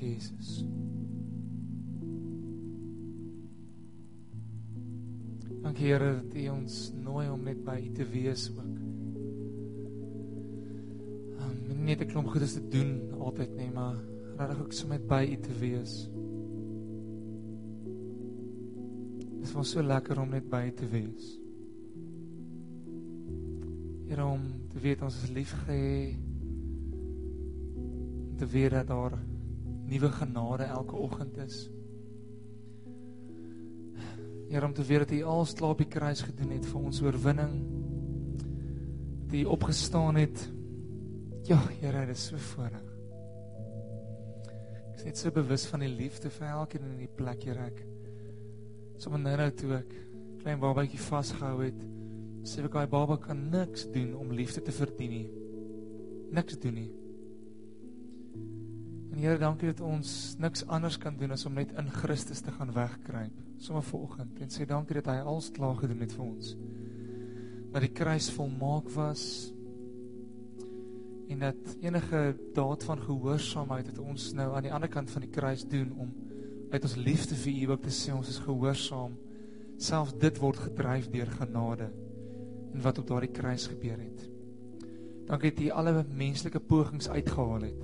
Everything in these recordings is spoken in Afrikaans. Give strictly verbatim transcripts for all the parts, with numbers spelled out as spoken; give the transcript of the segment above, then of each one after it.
Dankie, Jesus. Dankie, Here, dat U ons nooi om net by U te wees ook. Um, nie net 'n klomp goedes te doen altyd nie, maar regtig ook so met by U te wees. Dit is wel so lekker om net by U te wees. Here, om te weet ons is liefgehê, om te weet dat daar nuwe genade elke oggend is. Here, om te weet dat U alles klaar op die kruis gedoen het vir ons oorwinning, dat U opgestaan het. Ja, Here, dit is so voorreg. Ek is net so bewus van die liefde vir elkeen in die plek, Here. Ek sommer nou nou toe ek klein babatjie vasgehou het, sê ek, die baba kan niks doen om liefde te verdien nie. Niks doen nie. En Here, dankie dat ons niks anders kan doen as om net in Christus te gaan wegkruip, sommer vanoggend, en sê dankie dat hy alles klaar gedoen het vir ons. Dat die kruis volmaak was, en dat enige daad van gehoorsaamheid het ons nou aan die ander kant van die kruis doen, om uit ons liefde vir U ook te sê, ons is gehoorsaam, selfs dit word gedryf deur genade, en wat op daardie kruis gebeur het. Dankie dat U alle menslike pogings uitgehaal het.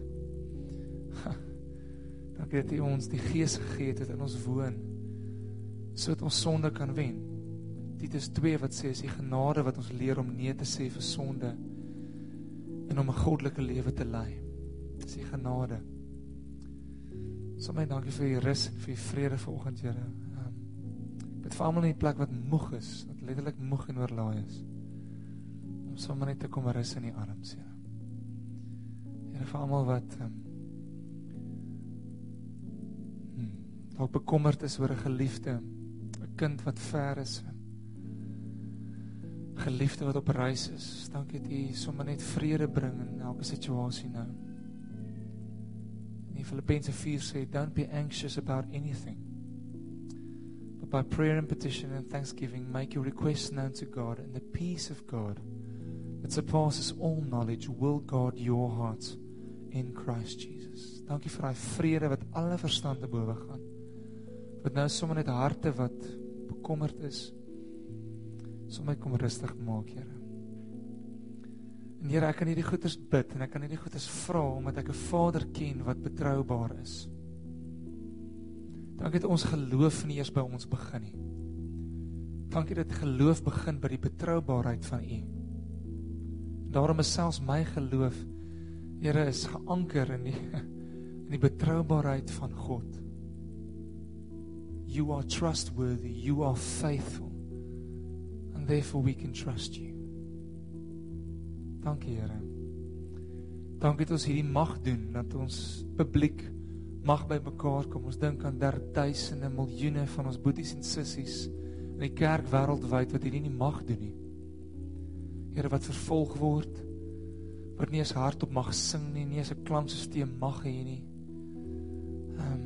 Dankie dat U ons die Gees gegee het wat in ons woon, sodat ons sonde kan wen. Titus twee wat sê, is die genade wat ons leer om nee te sê vir sonde, en om 'n goddelike lewe te lei. Dis die genade. Sommige dankie vir U rus en vir U vrede vanoggend, Here. Um, ek bid vir almal in die plek wat moeg is, wat letterlik moeg en oorlaai is, om sommer net te kom rus in U arms, Here. Here, vir almal wat um, hmm, dalk bekommerd is oor 'n geliefde, 'n kind wat ver is, geliefde wat op reis is. Dankie dat U sommer net vrede bring in elke situasie nou. In Filippense vier sê, don't be anxious about anything, but by prayer and petition and thanksgiving, make your requests known to God, and the peace of God that surpasses all knowledge will guard your hearts in Christ Jesus. Dankie vir daai vrede wat alle verstand te bowe gaan. Wat nou sommer net harte wat bekommerd is, sommer kom rustig maak, Here. En Here, ek kan hierdie goeders bid, en ek kan hierdie goeders vra, omdat ek 'n Vader ken wat betroubaar is. Dankie dat ons geloof nie eers by ons begin nie. Dankie dat geloof begin by die betroubaarheid van U. Daarom is selfs my geloof, Here, is geanker in die, in die betroubaarheid van God. You are trustworthy, you are faithful, and therefore we can trust you. Dankie, Here. Dankie dat ons hierdie mag doen, dat ons publiek mag by mekaar kom. Ons dink aan derduisende, miljoene van ons boeties en sissies in die kerk wêreldwyd wat hierdie nie mag doen nie. Here, wat vervolg word, wat nie eens hardop mag sing nie, nie eens 'n klanksysteem mag hê nie. Um,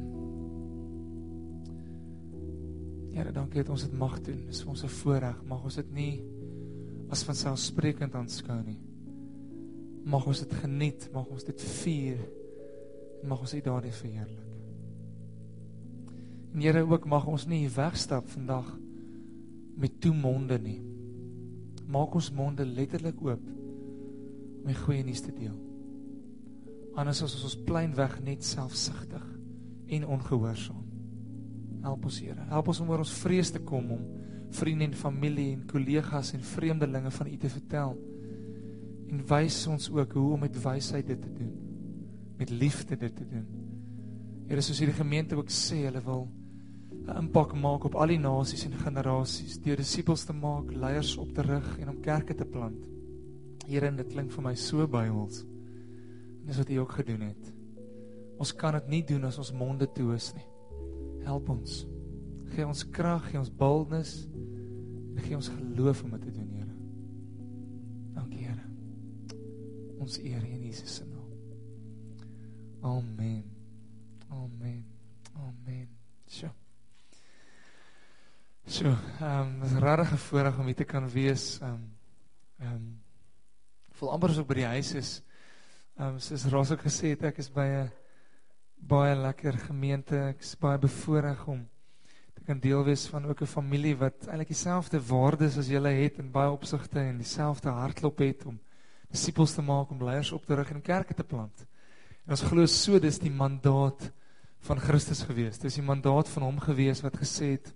Here, dankie dat ons dit mag doen. Dis vir ons 'n voorreg. Mag ons dit nie as vanselfsprekend aanskou nie. Mag ons dit geniet, mag ons dit vier, en mag ons U daardie verheerlik. En Here, ook mag ons nie wegstap vandag met toe monde nie. Maak ons monde letterlik oop om die goeie nuus te deel. Anders is ons pleinweg net selfsugtig en ongehoorsaam. Help ons, Here. Help ons om oor ons vrees te kom, om vriende en familie en kollegas en vreemdelinge van U te vertel. En wys ons ook hoe om met wysheid dit te doen, met liefde dit te doen. Here, soos hierdie gemeente ook sê, hulle wil 'n impak maak op al die nasies en generasies, deur disippels te maak, leiers op te rig en om kerke te plant. Here, en dit klink vir my so Bybels. En dis wat U ook gedoen het. Ons kan dit nie doen as ons monde toe is nie. Help ons. Gee ons krag, gee ons boldness, en gee ons geloof om dit te doen, Here. Dankie, Here. Ons eer in Jesus se naam. Amen. Amen. Amen. So. So, um, het is rarig en voorreg om hier te kan wees. Um, um, voel amper as ek by die huis is. Um, soos Ros ook gesê het, ek is by 'n baie lekker gemeente, ek is baie bevoorreg om te kan deel wees van ook 'n familie wat eintlik dieselfde waardes as julle het in baie opsigte en dieselfde hartklop het om disippels te maak, om leiers op te rig en kerke te plant. En ons glo so, dis die mandaat van Christus gewees. Dis die mandaat van hom gewees wat gesê het,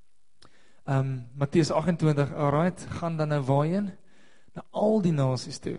um, Matteus agt en twintig, alright, gaan dan nou waarheen? Na al die nasies toe.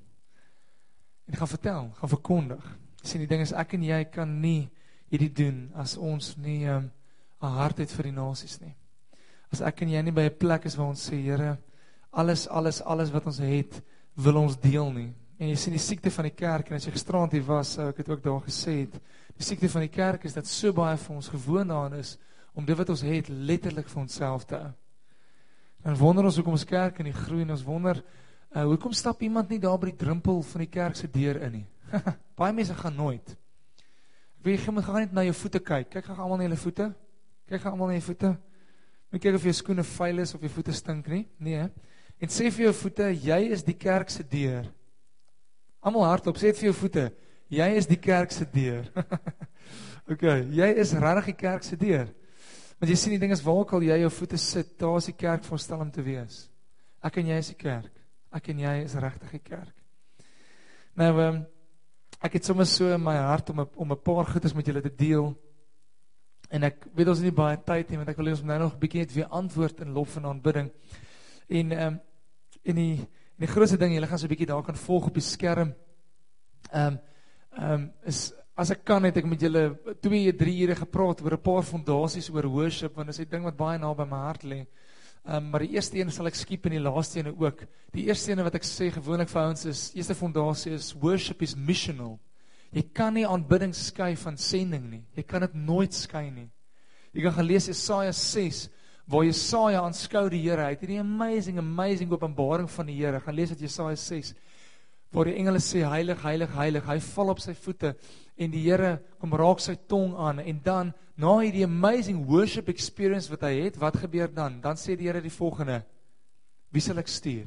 En gaan vertel, gaan verkondig. Jy sien, die ding is, ek en jy kan nie hierdie doen as ons nie um, 'n hart het vir die nasies nie. As ek en jy nie by 'n plek is waar ons sê, Here, alles, alles, alles wat ons het, wil ons deel nie. En jy sien die siekte van die kerk, en as jy gisterand hier was, ek het ook daar gesê het, die siekte van die kerk is dat so baie vir ons gewoon daarin is, om dit wat ons het, letterlik vir onsself te hou. En wonder ons hoekom ons kerk in die groei, en ons wonder, uh, hoekom stap iemand nie daar by die drempel van die kerk se deur in nie? Baie mense gaan nooit. Ek weet, jy moet gaan net na jou voete kyk, kyk gaan allemaal na jou voete, kyk gaan allemaal na jou voete, moet kyk of jou skoene vuil is, of jou voete stink nie, nee, he? En sê vir jou voete, jy is die kerk se deur. Almal hardop, sê het vir jou voete, jy is die kerk se deur. Ok, jy is regtig die kerk se deur. Want jy sien die ding is, waar ook al jy jou voete sit, daar is die kerk voorstel om te wees. Ek en jy is die kerk. Ek en jy is regtig die kerk. Nou, um, ek het soms so in my hart om 'n om 'n paar goedes met julle te deel. En ek weet ons het nie baie tyd nie, want ek wil ons nou nog 'n bietjie net weer antwoord in lof en aanbidding. En um, en die en die grootste ding, julle gaan so 'n bietjie daar kan volg op die skerm. Ehm um, ehm um, is as ek kan het ek met julle twee, drie ure gepraat oor 'n paar fondasies oor worship, want dit is 'n ding wat baie na by my hart lê. Um, maar die eerste ene sal ek skiep en die laaste ene ook. Die eerste ene wat ek sê gewoonlik vir ouens is, eerste fondasie is, worship is missional. Jy kan nie aanbidding skei van sending nie. Jy kan dit nooit skei nie. Jy kan gaan lees Jesaja ses, waar Jesaja aanskou die Here. Hy het hierdie amazing, amazing openbaring van die Here. Gaan lees uit Jesaja ses, waar die engele sê, heilig, heilig, heilig. Hy val op sy voete en die Here kom raak sy tong aan en dan, na hierdie amazing worship experience wat hy het, wat gebeur dan? Dan sê die Here die volgende, wie sal ek stuur?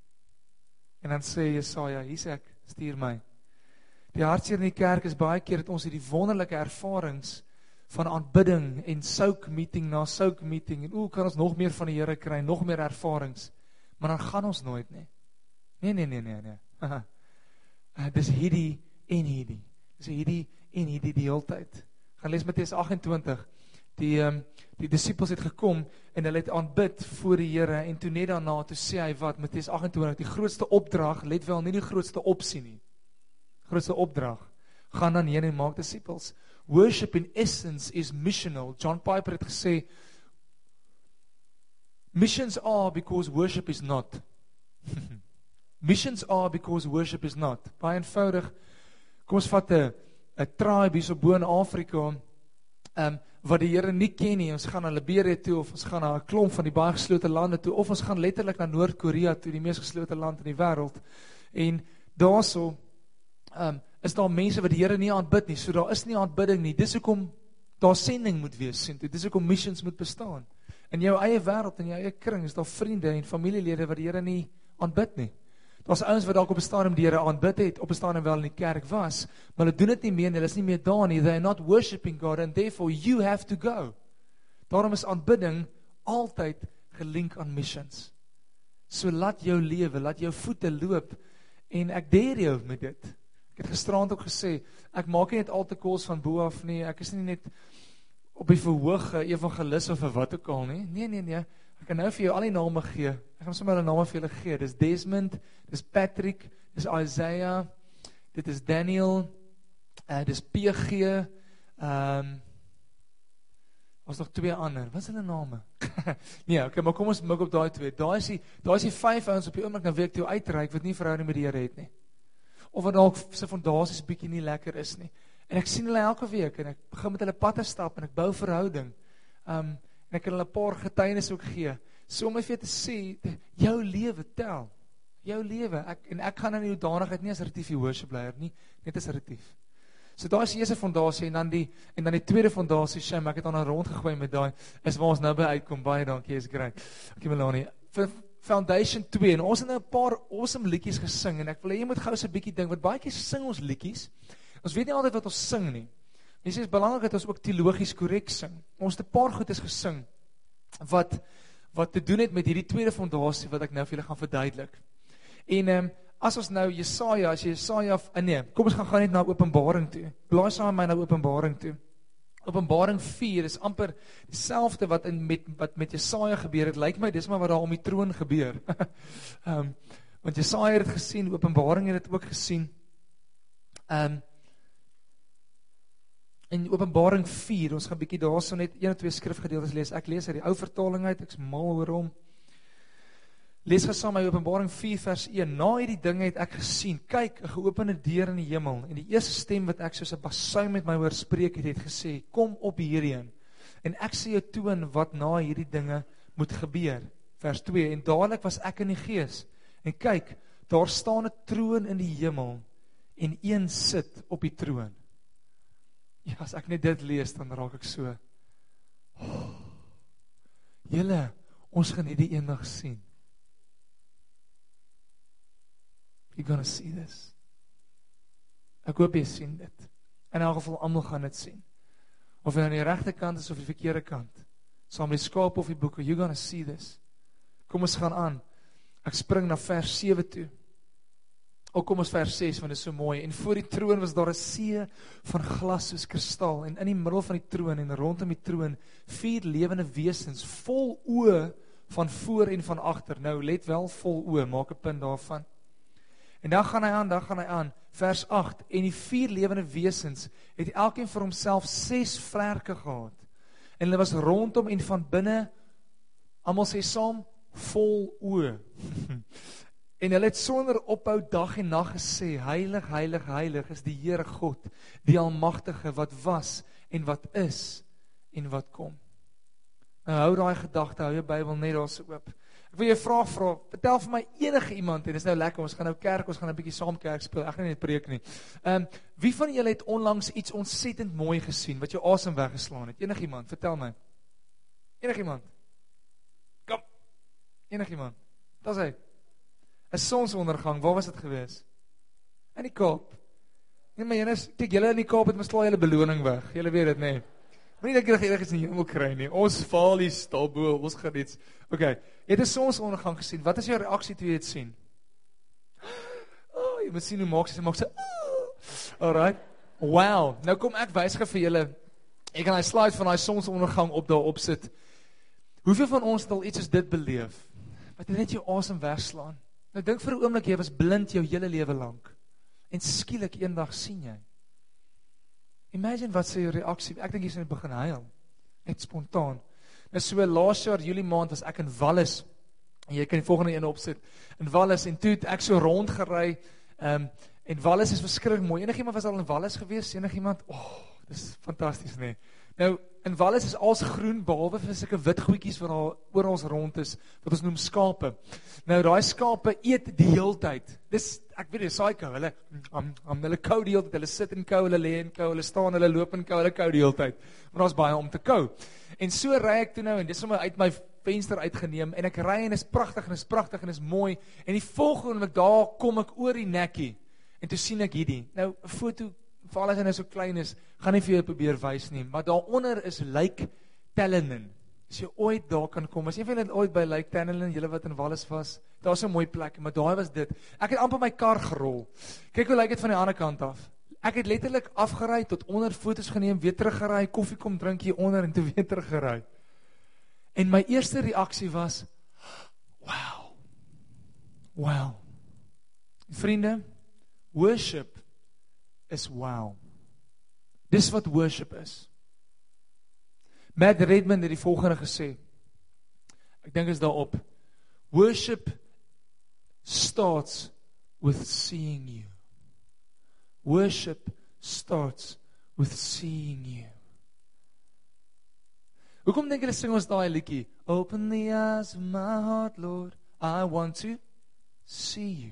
En dan sê Jesaja, hier sê ek, stuur my. Die hartseer in die kerk is baie keer dat ons hierdie wonderlike ervarings van aanbidding en soak meeting na soak meeting, en o, kan ons nog meer van die Here kry, nog meer ervarings, maar dan gaan ons nooit nie. Nee, nee, nee, nee, nee. uh, dis hierdie en hierdie. Dis hierdie en hierdie die hele tyd. Gaan lees Matteus agt en twintig. Die, um, die disciples het gekom en hulle het aanbid voor die Here en toe net daarna, toe sê hy wat, Matteus agt en twintig, die grootste opdrag, let wel, nie die grootste opsie nie. Grootste opdrag, gaan dan heen en maak disciples. Worship in essence is missional. John Piper het gesê, missions are because worship is not. Missions are because worship is not. Baie eenvoudig, kom ons vat 'n 'n tribe hier so bo in Afrika, um, wat die Here nie ken nie. Ons gaan na Liberia toe, of ons gaan na 'n klomp van die baie geslote lande toe, of ons gaan letterlik na Noord-Korea toe, die mees geslote land in die wêreld. En daarso um, is daar mense wat die Here nie aanbid nie. So daar is nie aanbidding nie. Dis hoekom daar sending moet wees, sien toe. Dis hoekom missions moet bestaan. In jou eie wêreld, in jou eie kring, is daar vriende en familielede wat die Here nie aanbid nie. Daar's ouens wat dalk op 'n stadium die Here aanbid het, op 'n stadium wel in die kerk was, maar hulle doen dit nie meer, hulle is nie meer daar nie. They are not worshiping God and therefore you have to go. Daarom is aanbidding altyd gelink aan missions. So laat jou lewe, laat jou voete loop en ek dare jou met dit. Ek het gisterand ook gesê, ek maak nie net al te kos van bo af nie, ek is nie net op die verhoog evangelis of wat ook al nie. Nee, nee, nee. Ek kan nou vir jou al die name gee. Ek gaan sommer hulle name vir julle gee. Dis Desmond, dis Patrick, dis Isaiah, dit is Daniel, uh, dis P G, ehm um, was nog twee ander. Wat is hulle name? Nee, okay, maar kom ons mik op daai twee. Daai is die daai is die vyf ouens op die oomblik na wie ek toe uitreik wat nie verhouding met die Here het nie. Of wat dalk se fondasies bietjie nie lekker is nie. En ek sien hulle elke week en ek begin met hulle pad te stap en ek bou verhouding. Um en ek kan hulle 'n paar getuienis ook gee. So om vir jou te sê, jou lewe tel. Jou lewe. Ek en ek gaan in die hoedanigheid nie as retief worship leier nie, net as retief. So daar is die eerste fondasie en dan die en dan die tweede fondasie, Shem, ek het aan rond gegooi met daai, is waar ons nou by uitkom. Baie dankie, is great. Okay, Melanie. Vir Foundation twee en ons het nou 'n paar awesome liedjies gesing en ek wil hê jy moet gou so 'n bietjie dink, want baie keer sing ons liedjies. Ons weet nie altyd wat ons sing nie. Jy sê, is belangrik dat ons ook teologies korrek sing. Ons het 'n paar goed is gesing, wat, wat te doen het met hierdie tweede fondasie, wat ek nou vir julle gaan verduidelik. En, um, as ons nou Jesaja, as jy Jesaja, nee, kom ons gaan gaan net na Openbaring toe. Blaai saam met my na Openbaring toe. Openbaring vier is amper dieselfde wat, in, met, wat met Jesaja gebeur het, lyk my, dis maar wat daar om die troon gebeur. um, want Jesaja het het gesien, Openbaring het het ook gesien. Um, in Openbaring vier, ons gaan bykie daar so net een of twee skrifgedeeltes lees, ek lees uit die ou vertaling uit, ek is mal oor hom. Lees gesaam my Openbaring vier vers een, na hierdie dinge het ek gesien, kyk, 'n geopende deur in die hemel, en die eerste stem wat ek soos 'n basuin met my hoor spreek het, het gesê, kom op hierheen, en ek sê jou toon wat na hierdie dinge moet gebeur. Vers twee, en dadelik was ek in die gees, en kyk, daar staan 'n troon in die hemel, en een sit op die troon. Ja, as ek net dit lees, dan raak ek so, oh, julle, ons gaan hierdie eendag sien. You're gonna see this. Ek hoop jy sien dit. In elk geval, almal gaan dit sien. Of jy aan die regte kant is, of die verkeerde kant. Saam met die skaap of die boeke, you're gonna see this. Kom ons gaan aan. Ek spring na vers sewe toe. Ook kom ons vers ses, want dit is so mooi. En voor die troon was daar 'n see van glas soos kristal, en in die middel van die troon, en rondom die troon, vier lewende wesens, vol oë van voor en van agter. Nou, let wel, vol oë, maak 'n punt daarvan. En dan gaan hy aan, dan gaan hy aan, vers agt, en die vier lewende wesens, het elkeen vir homself ses vlerke gehad, en hulle was rondom en van binne, almal sê saam, vol oë. En hulle het sonder ophou dag en nag gesê, heilig, heilig, heilig is die Here God, die Almagtige, wat was, en wat is, en wat kom. Nou hou daai gedagte, hou jou Bybel net daar so oop. Ek wil jou vraag vra, vertel vir my enige iemand, en dit is nou lekker, ons gaan nou kerk, ons gaan 'n bietjie saam kerk speel, ek gaan nie net preek nie. Um, wie van julle het onlangs iets ontsettend mooi gesien, wat jou asem weggeslaan het? Enig iemand, vertel my. Enig iemand? Kom. Enig iemand? Dat is hy. 'n Sonsondergang, waar was dit gewees? In die Kaap. Nee, maar jynes, kyk, julle in die Kaap het mislaai julle beloning weg, julle weet dit, nee. Maar nie dat jy enigiets in die hemel kry nie, ons val die stalboe, ons gaan iets. Ok, jy het 'n sonsondergang gesien, wat is jou reaksie toe jy het sien? Oh, jy moet sien hoe maak sy, maak sy, oh. Alright, wow, nou kom ek wys vir julle, ek kan hy slide van die sonsondergang op daar opsit. Hoeveel van ons het al iets as dit beleef, wat net jou asem wegslaan? Nou dink vir 'n oomblik, jy was blind jou hele lewe lank, en skielik eendag sien jy. Imagine wat sy reaksie, ek dink jy sal net begin huil, net spontaan. Nou so, laas jaar, Julie maand, was ek in Wallis, en jy kan die volgende ene opsit, in Wallis, en toe het ek so rondgerei, um, en Wallis is verskriklik mooi, enig iemand was al in Wallis gewees, enig iemand, oh, dis fantasties, nee. Nou, in Wallis is als groen, behalwe vir sulke wit goedjies wat al oral rond is, wat ons noem skape. Nou, daai skape eet die heeltyd. Dis, ek weet nie, saai kou, hulle, um, um, hulle kou die heeltyd, hulle sit in kou, hulle lê in kou, hulle staan, hulle loop in kou, hulle kou die heeltyd. Maar daar is baie om te kou. En so ry ek toe nou, en dis sommer uit my venster uitgeneem, en ek ry en is pragtig, en is pragtig, en is mooi, en die volgende oomblik daar kom ek oor die nekkie, en toe sien ek hierdie. Nou, 'n foto, vir alles en hy so klein is, gaan nie vir jou probeer wys nie, maar daaronder is Lake Tellenen. As jy ooit daar kan kom, as een van julle ooit by Lake Tellenen, julle wat in Wallis was, daar is 'n mooi plek, maar daai was dit. Ek het amper my kar gerol. Kyk hoe lyk dit van die ander kant af. Ek het letterlik afgery, tot onder foto's geneem, weer teruggery, koffie kom drink hier onder, en toe weer teruggery. En my eerste reaksie was, wow, wow. Vriende, worship is wow. Dis wat worship is. Matt Redman het die volgende gesê, ek dink is daarop, worship starts with seeing you. Worship starts with seeing you. Hoekom dink julle sing ons daai liedjie? Open the eyes of my heart, Lord, I want to see you.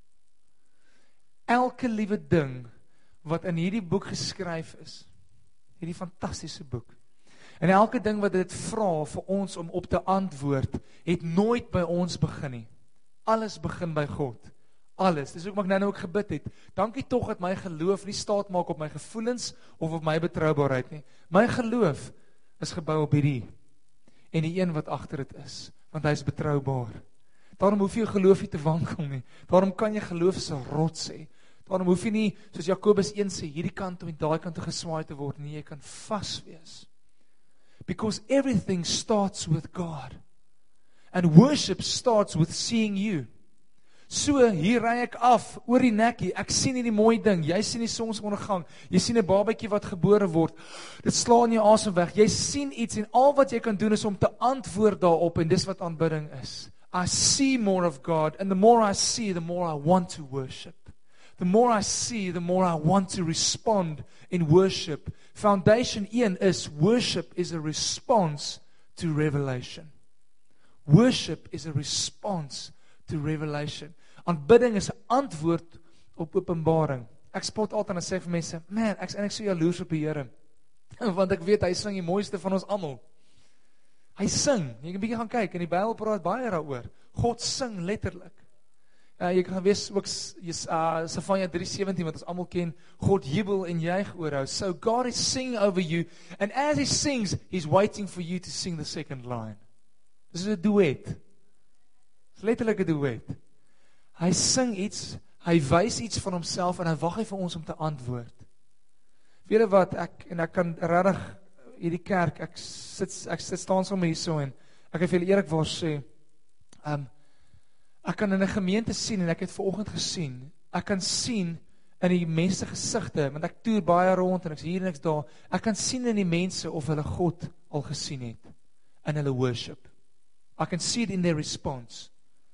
Elke liewe ding wat in hierdie boek geskryf is, hierdie fantastiese boek, en elke ding wat dit vra vir ons om op te antwoord, het nooit by ons begin nie. Alles begin by God. Alles. Dis hoekom ek nou nou ook gebid het. Dankie tog dat my geloof nie staat maak op my gevoelens of op my betroubaarheid nie. My geloof is gebou op hierdie en die een wat agter dit is, want hy is betroubaar. Daarom hoef jy geloof nie te wankel nie. Daarom kan jy geloof as 'n rots hê. Daarom hoef jy nie, soos Jakobus een sê, hierdie kant toe en daai kant toe geswaai te word nie. Jy kan vas wees. Because everything starts with God. And worship starts with seeing you. So, hier ry ek af, oor die nekkie, ek sien hierdie mooi ding, jy sien die sonsondergang, jy sien 'n babatjie wat gebore word, dit slaan jou asem weg, jy sien iets en al wat jy kan doen is om te antwoord daarop en dis wat aanbidding is. I see more of God, and the more I see, the more I want to worship. The more I see, the more I want to respond in worship. Foundation een is, worship is a response to revelation. Worship is a response to revelation. Aanbidding is 'n antwoord op openbaring. Ek spot altyd en sê vir mense, man, ek is eintlik so jaloers op die Here. Want ek weet hy sing die mooiste van ons almal. Hy sing. Jy kan 'n bietjie gaan kyk en die Bybel praat baie daaroor. God sing letterlik. Uh, jy kan wees ook uh, Sefanja drie sewentien wat ons almal ken, God jubel en juig oor jou. So God is singing over you and as he sings, he's waiting for you to sing the second line. Dis 'n duet. Dis letterlik 'n duet. Hy sing iets, hy wys iets van homself en hy wag hy vir ons om te antwoord. Weet jy wat, ek en ek kan regtig hierdie kerk, ek sit ek sit staan sommer hierso en ek wil vir julle eerlikwaar sê, um, ek kan in 'n gemeente sien en ek het vanoggend gesien, ek kan sien in die mense gesigte, want ek toer baie rond en ek's hier en ek's daar, ek kan sien in die mense of hulle God al gesien het in hulle worship. I can see it in their response.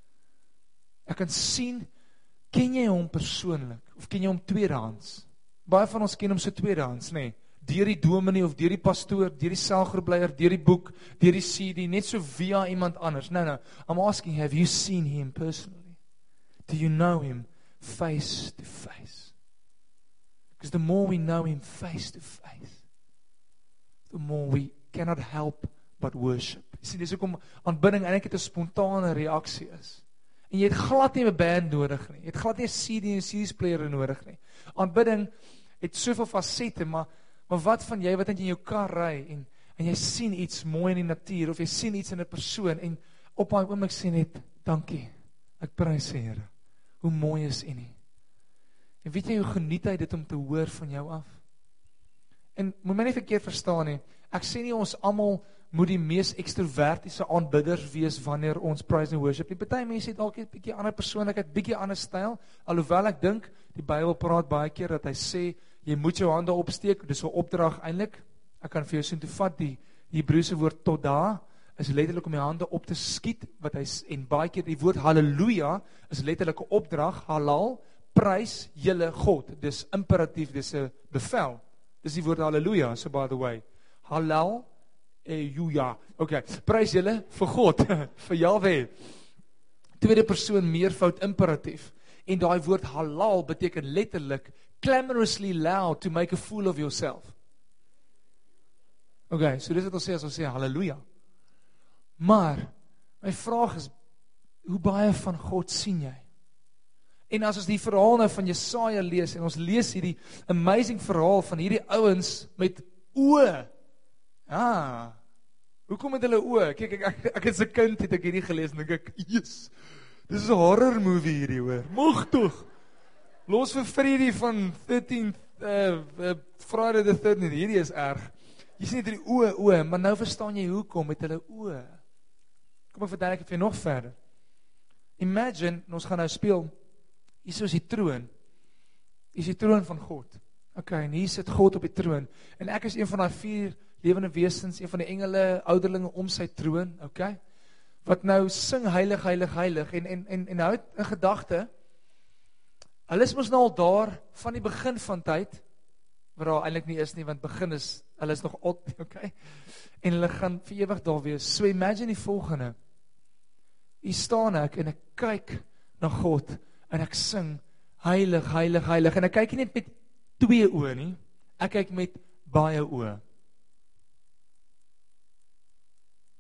Ek kan sien, ken jy hom persoonlik, of ken jy hom tweedehands? Baie van ons ken hom so tweedehands, nê? Nee. Deur die dominee, of deur die pastoor, deur die selgroepleier, deur die boek, deur die C D, net so via iemand anders. No, no, I'm asking, have you seen him personally? Do you know him face to face? Because the more we know him face to face, the more we cannot help but worship. Jy sien, dis hoekom aanbidding eintlik 'n spontane reaksie is. En jy het glad nie 'n band nodig nie. Jy het glad nie 'n C D en 'n C D-speler nodig nie. Aanbidding het soveel fasette, maar maar wat van jy wat in jou kar ry en en jy sien iets mooi in die natuur of jy sien iets in 'n persoon en op daai oomblik sê net dankie. Ek prys die Here. Hoe mooi is U nie. En weet jy hoe geniet hy dit om te hoor van jou af? En moet my nie verkeerd verstaan nie. Ek sê nie ons almal moet die mees ekstrovertiese aanbidders wees wanneer ons praise and worship. Die party mense het dalk 'n bietjie ander persoonlikheid, bietjie ander styl, alhoewel ek dink die Bybel praat baie keer dat hy sê jy moet jou hande opsteek, dis 'n opdrag eintlik. Ek kan vir jou sien toe vat die Hebreëse woord toda is letterlik om die hande op te skiet wat hy en baie keer die woord haleluja is letterlik 'n opdrag, halal, prys julle God. Dis imperatief, dis 'n bevel. Dis die woord haleluja, so by the way. Halal Ejuja. Okay, prys julle vir God, vir Jahwe. Tweede persoon meervoud imperatief. En daai woord halal beteken letterlik clamorously loud to make a fool of yourself. Okay, so dis wat ons sê as ons sê halleluja. Maar my vraag is, hoe baie van God sien jy? En as ons die verhaal nou van Jesaja lees en ons lees hierdie amazing verhaal van hierdie ouens met oë. Ah. Hoekom het hulle oë? Kyk, ek ek, ek as 'n kind het ek hierdie gelees en dink ek, "Jesus, dis 'n horror movie hierdie hoor. Mag tog. Los vir Freddy van thirteenth uh, uh, Friday the thirteenth. Hierdie is erg. Jy sien net hierdie oë, oë, maar nou verstaan jy hoekom met hulle oë. Kom ek verduidelik dit vir nog verder. Imagine, ons gaan nou speel. Hier is die troon. Hier is die troon van God. Okay, en hier sit God op die troon. En ek is een van daai vier lewende wesens, een van die engele, ouderlinge om sy troon, okay? Wat nou sing heilig, heilig, heilig, en, en, en, en hou het in gedagte, hulle is mos nou al daar, van die begin van tyd, waar daar eintlik nie is nie, want begin is, hulle is nog altyd, okay? En hulle gaan vir ewig daar wees. So imagine die volgende, hier staan ek, en ek kyk na God, en ek sing, heilig, heilig, heilig, en ek kyk nie net met twee oë nie, ek kyk met baie oë.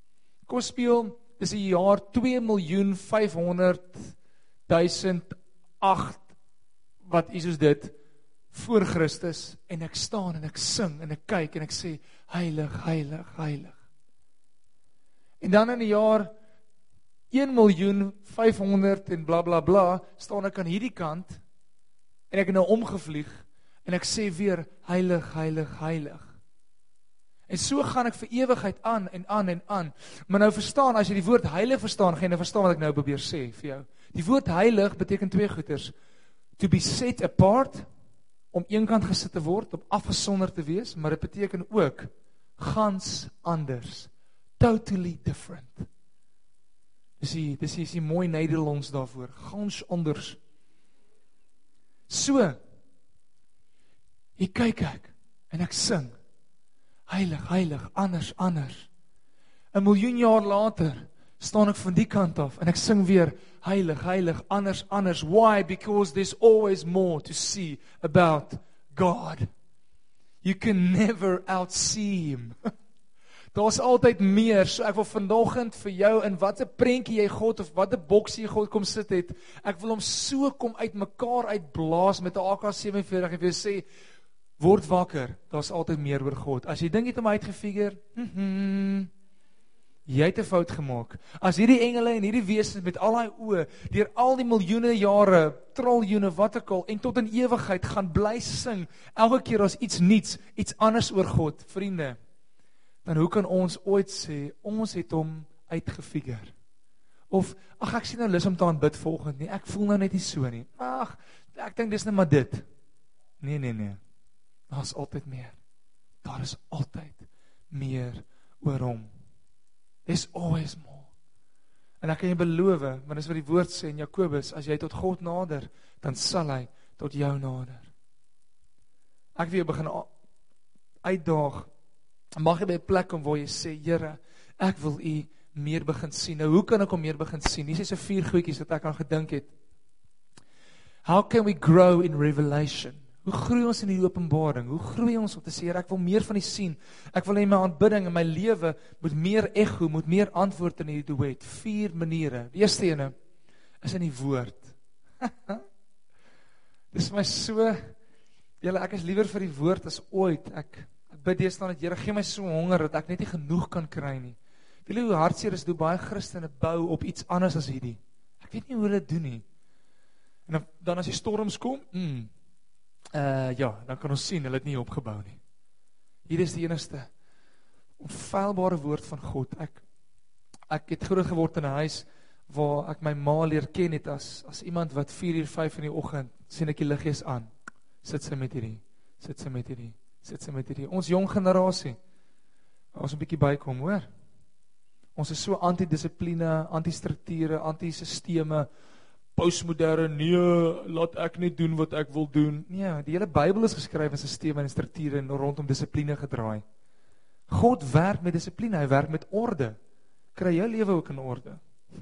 Kom speel, dis die jaar twee miljoen vyfhonderd duisend agt, wat is soos dit, voor Christus, en ek staan en ek sing en ek kyk en ek sê, heilig, heilig, heilig. En dan in die jaar een miljoen vyfhonderd en bla bla bla, staan ek aan hierdie kant, en ek het nou omgevlieg, en ek sê weer, heilig, heilig, heilig. En so gaan ek vir ewigheid aan en aan en aan. Maar nou verstaan, as jy die woord heilig verstaan, gaan jy nou verstaan wat ek nou probeer sê vir jou. Die woord heilig beteken twee goeders. To be set apart, om eenkant gesit te word, om afgesonder te wees, maar dit beteken ook, gans anders. Totally different. Dis die, dis die, dis die mooi Nederlands daarvoor, gans anders. So, hier kyk ek, en ek sing, heilig, heilig, anders, anders. Een miljoen jaar later, staan ek van die kant af, en ek sing weer, heilig, heilig, anders, anders. Why? Because there's always more to see about God. You can never outsee him. Daar is altyd meer, so ek wil vanoggend vir jou, in wat 'n prentjie jy God, of wat 'n boksie jy God kom sit het, ek wil hom so kom uit mekaar uitblaas, met 'n A K sewenveertig, en vir jou sê, word wakker, daar is altyd meer oor God. As jy dink jy het hom uitgefigure, mm-hmm, jy het 'n fout gemaak. As hierdie engele en hierdie wesens met al die oë, deur al die miljoene jare, triljoene, wat ook al, en tot in ewigheid gaan bly sing, elke keer as iets niets, iets anders oor God, vriende, dan hoe kan ons ooit sê, ons het hom uitgefigure? Of, ag ek sien nou lus om te aanbid volgend nie, ek voel nou net nie so nie, ag, ek dink dis net maar dit. Nee, nee, nee, daar is altyd meer. Daar is altyd meer oor hom. There's always more. En ek kan jy beloof, want dis wat die woord sê in Jakobus, as jy tot God nader, dan sal hy tot jou nader. Ek wil jou begin uitdaag, mag jy by 'n plek kom waar jy sê, Here, ek wil u meer begin sien. Nou, hoe kan ek hom meer begin sien? Hier is so vier goedjies wat ek aan gedink het. How can we grow in revelation? Hoe groei ons in die openbaring? Hoe groei ons om te sê, Here, ek wil meer van U sien. Ek wil in my aanbidding en my lewe moet meer echo, moet meer antwoord in hierdie duet. Vier maniere. Die eerste ene is in die woord. Dis my so, julle, ek is liewer vir die woord as ooit. Ek, ek bid deesdae dat Here, gee my so honger dat ek net nie genoeg kan kry nie. Weet jy hoe hartseer is, hoe baie Christene bou op iets anders as hierdie? Ek weet nie hoe hulle doen nie. En dan, dan as die storms kom, mm, Uh, ja, dan kan ons sien, hulle het nie opgebou nie. Hier is die enigste onfeilbare woord van God. Ek, ek het groot geword in 'n huis waar ek my ma leer ken het as, as iemand wat vier uur vyf in die oggend, sien ek die liggies aan, sit sy met hierdie, sit sy met hierdie, sit sy met hierdie. Ons jong generasie, ons 'n bietjie bykom, hoor. Ons is so anti-discipline, anti-strukture, anti-systeme, postmoderne, nee, laat ek net doen wat ek wil doen. Nee, die hele Bybel is geskryf in systeme en strukture en rondom dissipline gedraai. God werk met dissipline, hy werk met orde. Kry jou lewe ook in orde.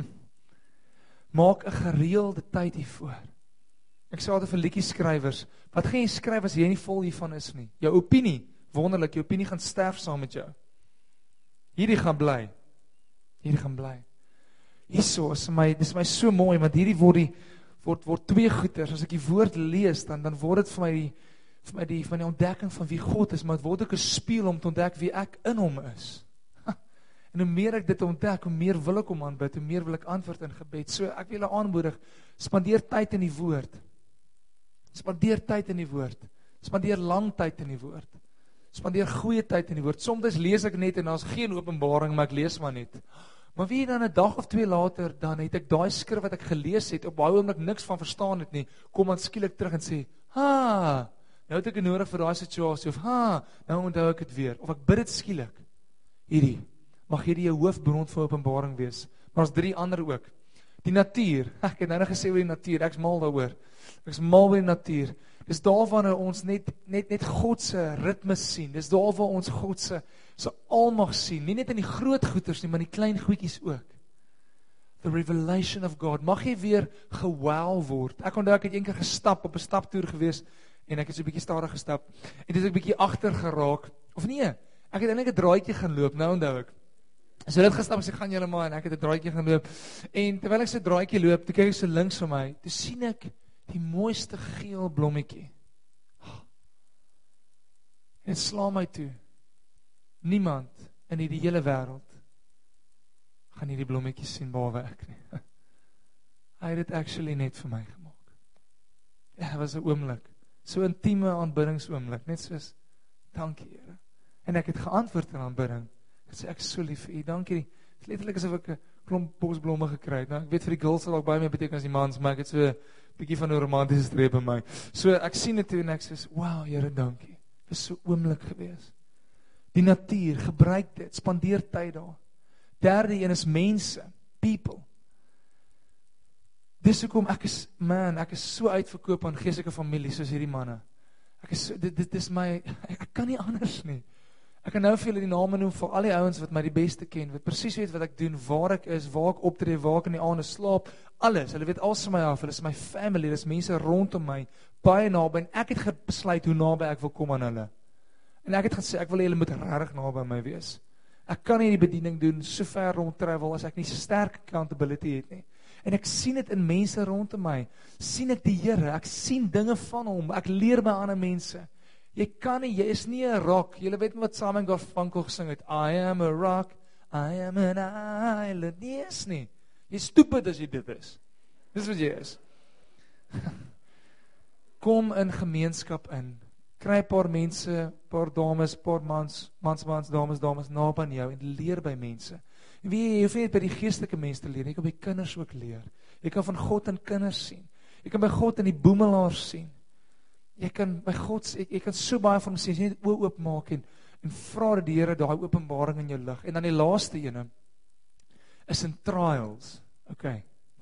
Maak 'n gereelde tyd hiervoor. Ek sê altyd vir liedjieskrywers, wat gaan jy skryf as jy nie vol hiervan is nie? Jou opinie, wonderlik, jou opinie gaan sterf saam met jou. Hierdie gaan bly. Hierdie gaan bly. Hierso is my, dis my so mooi, want hierdie word die, word, word twee goeders, as ek die woord lees, dan, dan word het vir my die, vir my die, van die ontdekking van wie God is, maar het word ook 'n spieël om te ontdek wie ek in hom is. Ha, en hoe meer ek dit ontdek, hoe meer wil ek hom aanbid, hoe meer wil ek antwoord in gebed. So ek wil julle aanmoedig, spandeer tyd in die woord. Spandeer tyd in die woord. Spandeer lang tyd in die woord. Spandeer goeie tyd in die woord. Soms lees ek net en daar's geen openbaring, maar ek lees maar net. Maar wie dan 'n dag of twee later, dan het ek daai skrif wat ek gelees het, op baie oomblik niks van verstaan het nie, kom dan skielik terug en sê, ha, nou het ek nodig vir daai situasie, of ha, nou onthou ek dit weer, of ek bid dit skielik. Hierdie, mag hierdie jou hoofbron van openbaring wees, maar ons drie ander ook. Die natuur, ek het nou nog gesê oor die natuur, ek is mal daaroor, ek is mal oor die natuur, dis daar waar ons net, net, net Godse ritmes sien, dis daar waar ons Godse so almag sien, nie net in die groot goeters nie, maar in die klein goedjies ook. The revelation of God, mag jy weer gewel word. Ek onthou ek het eendag gestap, op 'n staptoer gewees, en ek het so 'n bietjie stadig gestap, en dis ek 'n bietjie agter geraak, of nee, ek het eintlik 'n draaitjie gaan loop, nou onthou ek. So dit gestap, as ek gaan julle maar, en ek het 'n draaitjie gaan loop, en terwyl ek so 'n draaitjie loop, toe kyk ek so links van my, toe sien ek, die die mooiste geel blommetjie. En het sla my toe. Niemand in die hele wêreld gaan hierdie blommetjies sien behalwe ek nie. Hy het dit actually net vir my gemaak. Ja, het was 'n oomblik, so intieme aanbiddingsoomblik, net soos, dankie Here. En ek het geantwoord in aanbidding. Ek sê, ek is so lief vir U, dankie. Het is letterlik asof ek 'n klomp bosblomme gekry het. Nou, ek weet vir die girls sal ook baie meer beteken as die mans, maar ek het so 'n bietjie van 'n romantiese streep in my. So ek sien dit toe en ek sê, wow Here, dankie. Dit was so oomblik gewees. Die natuur, gebruik dit, spandeer tyd daar. Derde een is mense, people. Dis hoekom ek is, man, ek is so uitverkoop aan geestelike familie soos hierdie manne. Ek is so, dit, dit is my, ek kan nie anders nie. Ek kan nou vir julle die name noem vir al die ouens wat my die beste ken, wat presies weet wat ek doen, waar ek is, waar ek optree, waar ek in die aande slaap, alles. Hulle weet alles van my af, hulle is my family, dis mense rondom my, baie naby, en ek het besluit hoe naby ek wil kom aan hulle. En ek het gesê, ek wil julle moet regtig naby my wees. Ek kan nie die bediening doen, so ver rond travel, as ek nie sterk accountability het nie. En ek sien dit in mense rondom my, sien ek die Here, ek sien dinge van hom, ek leer by ander mense. Jy kan nie, jy is nie 'n rock, julle weet wat Simon Garfunkel gesing het, I am a rock, I am an island, nie is nie, jy is stupid as jy dit is, dis wat jy is. Kom in gemeenskap in, kry 'n paar mense, paar dames, paar mans, mans, mans, dames, dames, naby aan jou, en leer by mense. En wie, jy hoef nie by die geestelike mense te leer, jy kan by kinders ook leer, jy kan van God in kinders sien, jy kan by God in die boemelaars sien, jy kan by God, jy, jy kan so baie van hom sien, jy net oë oopmaak en, en vra dat die Here daai openbaring in jou lig. En dan die laaste ene is in trials. Okay.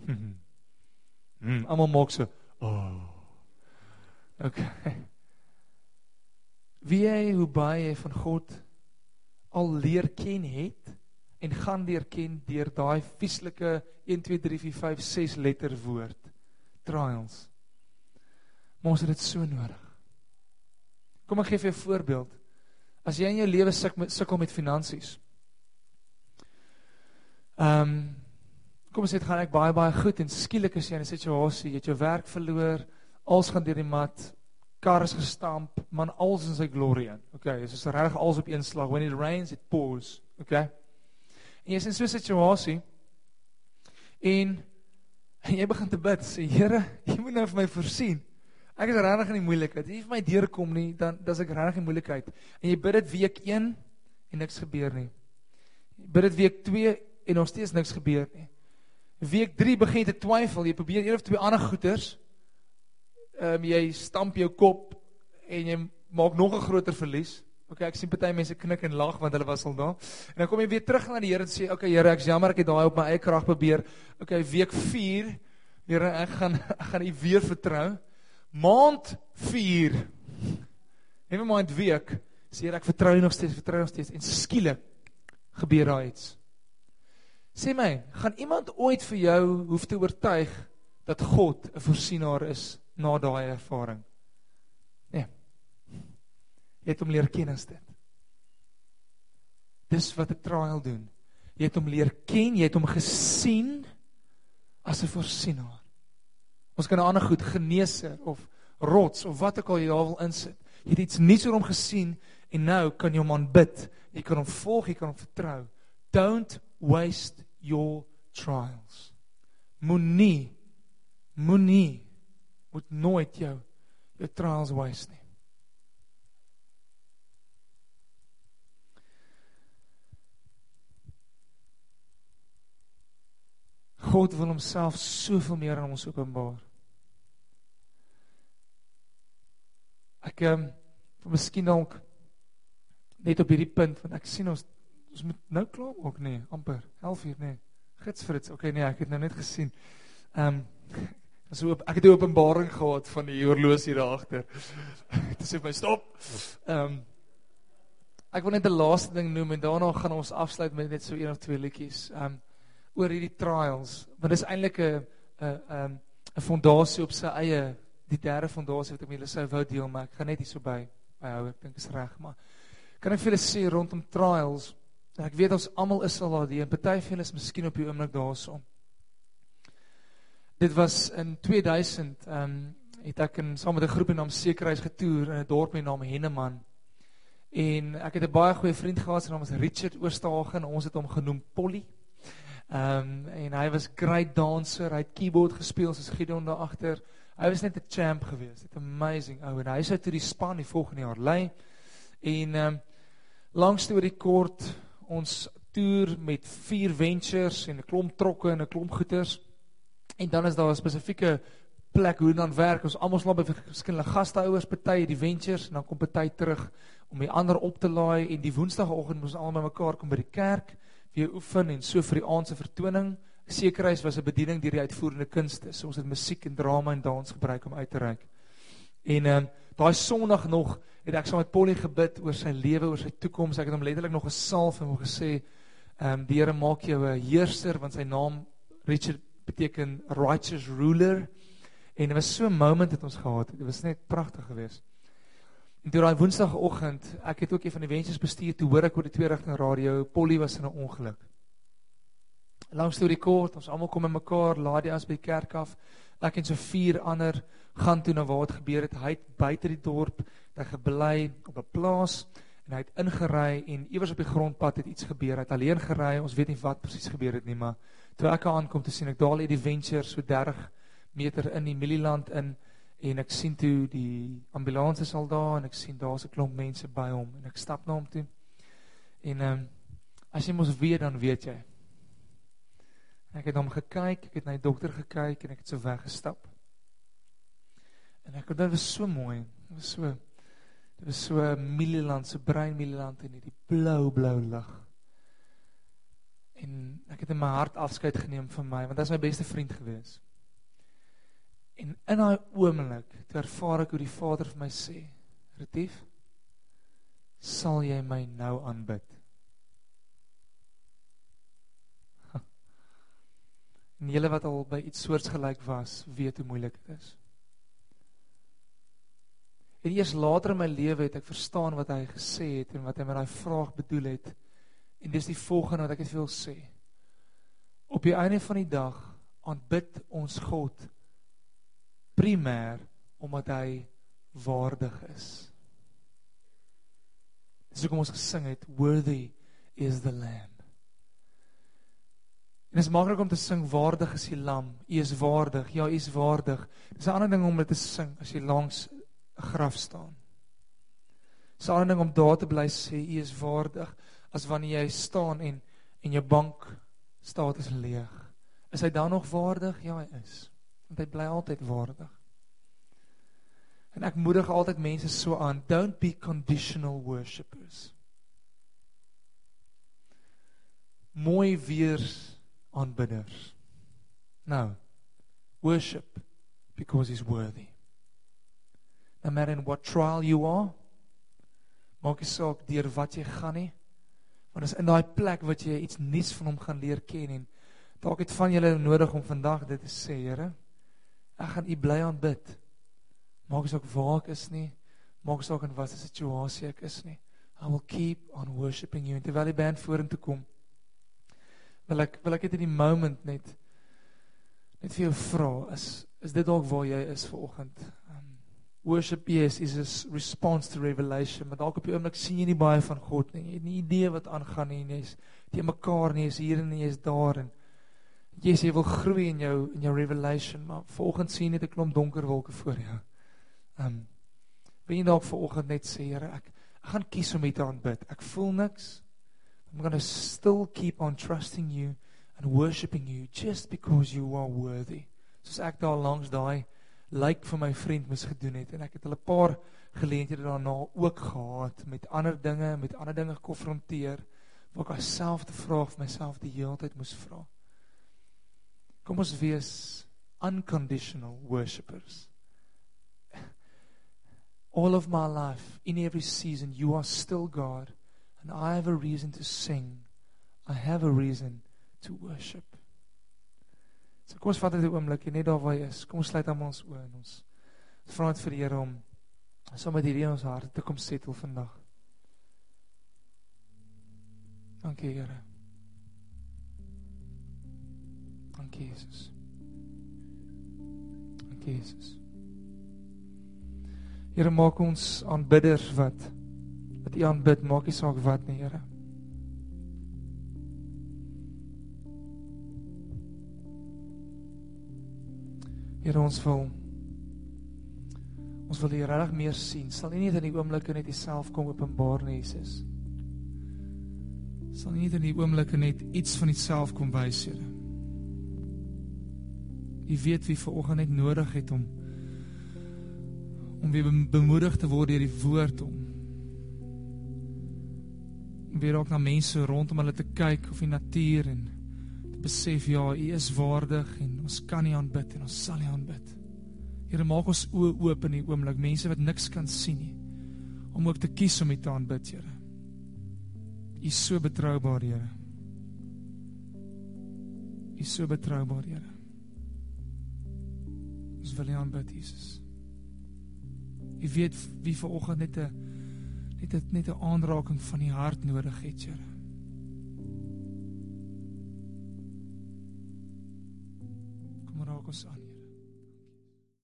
hmm, almal maak so, oh. Okay. Wie jy, hoe baie jy van God al leer ken het en gaan leer ken deur daai vieslike een, twee, drie, vier, vyf, ses letter woord. Trials. Maar ons het dit so nodig. Kom ek gee vir jou 'n voorbeeld. As jy in jou lewe sukkel met finansies. Ehm, um, kom ons sê dit gaan ek baie baie goed en skielik is jy in 'n situasie, jy het jou werk verloor, alles gaan deur die mat, kar is gestamp, man alles in sy glorie in. Okay, dit is regtig alles op een slag. When it rains, it pours. Okay? En jy is in so 'n situasie en, en jy begin te bid, sê Here, jy moet nou vir my voorsien. Ek is regtig in die moeilikheid. As jy vir my deurkom nie, dan dan is ek regtig in die moeilikheid. En jy bid dit week een en niks gebeur nie. Jy bid dit week twee en nog steeds niks gebeur nie. Week drie begin te twyfel, jy probeer een of twee ander goeders. Ehm um, jy stamp jou kop en jy maak nog 'n groter verlies. Okay, ek sien party mense knik en lag want hulle was al daar. En dan kom jy weer terug na die Here en sê, okay Here, ek is jammer ek het daai op my eie krag probeer. Okay, week vier, Here, ek gaan ek gaan U weer vertrou. Maand vier, never mind week, sê Here, ek vertrou U nog steeds, vertrou nog steeds, en skielik gebeur daar iets. Sê my, gaan iemand ooit vir jou hoef te oortuig dat God 'n voorsienaar is na daai ervaring? Nee. Jy het hom leer ken as dit. Dis wat 'n trial doen. Jy het hom leer ken, jy het hom gesien as 'n voorsienaar. Ons kan 'n ander goed, geneeser of rots of wat ook al jy daar wil insit. Jy het iets nuuts oor hom gesien en nou kan jy hom aanbid. Jy kan hom volg, jy kan hom vertrou. Don't waste your trials. Moenie, moenie, moet nooit jou, jou trials waste nie. God wil homself soveel meer aan ons openbaar. Ek, um, miskien dalk net op hierdie punt, want ek sien ons, ons moet nou klaar maak, nee, amper, elf uur, nee, Gits Frits, oké, okay, nee, ek het nou net gesien, um, so op, ek het die openbaring gehad van die oorloos hier daarachter, het sê my, stop, um, ek wil net die laaste ding noem, en daarna gaan ons afsluit met net so een of twee liedjies, um, oor hierdie trials, want dit is eintlik 'n 'n 'n 'n fondasie op sy eie, die derde fondasie wat ek met julle sou wou deel, maar ek gaan net hier so by byhou, ek dink is reg, maar kan ek vir julle sê rondom trials, ek weet ons almal is al daardie, en party van julle is miskien op die oomblik daarso. Dit was in tweeduisend, um, het ek in, saam met 'n groep in naam Sekerhuis getoer in 'n dorp met naam Henneman. En ek het 'n baie goeie vriend gehad, sy naam is Richard Oosterhagen, ons het hom genoem Polly. Um, en hy was great dancer, hy het keyboard gespeel, soos Gideon daar agter. Hy was net 'n champ geweest, het amazing ou, en hy sou toe die span die volgende jaar lei. En um, lang storie kort, ons toer met vier ventures en 'n klomp trokke en 'n klomp goeders. En dan is daar 'n spesifieke plek hoe dan werk. Ons almal slaap by verskillende gastehouers, party die ventures en dan kom party terug om die ander op te laai en die woensdagoggend moes ons almal bymekaar kom by die kerk, weer oefen en so vir die aand se vertoning. Sekerhuis was 'n bediening deur die uitvoerende kunste. So ons het musiek en drama en dans gebruik om uit te reik. En um, daai Sondag nog het ek saam met Polly gebid oor sy lewe, oor sy toekoms. Ek het hom letterlik nog gesalf en hom gesê, um, die Here maak jou 'n heerser, want sy naam Richard beteken righteous ruler. En dit was so 'n moment het ons gehad. Dit was net pragtig geweest. En toe daai woensdagoggend, ek het ook een van die ventures bestuur, toe hoor ek oor die twee rigting radio, Polly was in 'n ongeluk. Lang storie kort, ons almal kom in mekaar, laai die as by die kerk af. Ek en so vier ander gaan toe na waar het gebeur het. Hy het buite die dorp, hy gebly op 'n plaas en hy het ingery en iewers op die grondpad het iets gebeur. Hy het alleen gery, ons weet nie wat presies gebeur het nie, maar toe ek aankom te sien ek daal uit die venture so dertig meter in die Milieland in en ek sien toe die ambulans is al daar en ek sien daar's 'n klomp mense by hom en ek stap na hom toe. En um, as jy mos weet, dan weet jy. Ek het hom gekyk, ek het na die dokter gekyk en ek het so weggestap. En ek het dit was so mooi. Dit was so dit was so Milieland, so bruin Milieland in die blou blou lig. En ek het in my hart afskeid geneem van my, want hy is my beste vriend gewees. En in daai oomblik, toe ervaar ek hoe die Vader vir my sê, Retief, sal jy my nou aanbid? En julle wat al by iets soortgelyk was, weet hoe moeilik dit is. En eers later in my lewe het ek verstaan wat hy gesê het en wat hy met daai vraag bedoel het. En dis die volgende wat ek het wil sê. Op die einde van die dag aanbid ons God primêr omdat hy waardig is. Dis hoekom ons gesing het, worthy is the lamb. En dit is maklik om te sing, waardig is die lam, hy is waardig, ja, hy is waardig. Dit is 'n ander ding om dit te sing, as jy langs 'n graf staan. Dit is 'n ander ding om daar te bly sê, hy is waardig, as wanneer jy staan en, en jou bank staat is leeg. Is hy dan nog waardig? Ja, hy is. Want hy bly altyd waardig. En ek moedig altyd mense so aan, don't be conditional worshippers. Mooi weers aanbidders. No, worship because he's worthy. No matter in what trial you are, maak nie saak deur wat jy gaan nie, want is in daai plek wat jy iets nuuts van hom gaan leer ken en dalk het van julle nodig om vandag dit te sê, Here, ek gaan u bly aanbid. Maak nie saak waar ek is nie, maak nie saak in wat 'n situasie ek is nie. I will keep on worshiping you. En terwyl die band vorentoe kom, wil ek wil ek dit in die moment net net vir jou vra, is is dit dalk waar jy is vanoggend? Um, worship, yes, is a response to revelation, maar dalk op die oomblik sien jy nie baie van God nie. Jy het nie idee wat aangaan nie, jy is te mekaar nie, jy is hier en jy is daar en yes, jy wil groei in jou in jou revelation, maar vanoggend sien jy net 'n klomp donker wolke voor jou. Um, wil jy dalk vanoggend net sê, Here, ek, ek gaan kies om U te aanbid. Ek voel niks. I'm going to still keep on trusting you and worshiping you just because you are worthy. Soos ek daar langs daai lyk vir my vriend moes gedoen het en ek het hulle 'n paar geleenthede daarna ook gehad met ander dinge, met ander dinge gekonfronteer waar ek dieselfde vraag vir myself die hele tyd moes vra. Kom ons wees unconditional worshippers. All of my life, in every season, you are still God, and I have a reason to sing. I have a reason to worship. So kom ons vat dit 'n oomblik net daar waar jy is. Kom ons sluit almal ons oë en ons vra net vir die Here om sommer hierdie in ons harte te kom settle vandag. Dankie, Here. Dankie, Jesus. Dankie, Jesus. Here, maak ons aanbidders wat, wat U aanbid, maak nie saak wat nie, Here. Here, ons wil, ons wil U regtig meer sien. Sal U nie in die oomblikke net U self kom openbaar nie, Jesus. Sal U nie in die oomblikke net iets van U self kom wys, Here. U weet wie vanoggend net nodig het om om weer bemoedig te word deur die woord, om om weer ook na mense rondom hulle te kyk of die natuur en te besef, ja, U is waardig en ons kan U aanbid en ons sal U aanbid. Here, maak ons oë oop in die oomblik, mense wat niks kan sien nie, om ook te kies om U te aanbid, Here. U is so betroubaar, Here. U is so betroubaar, Here. Ons wil U aanbid, Jesus. U weet wie vanoggend net 'n net 'n net 'n aanraking van die hart nodig het, Here. Kom raak ons aan, Here.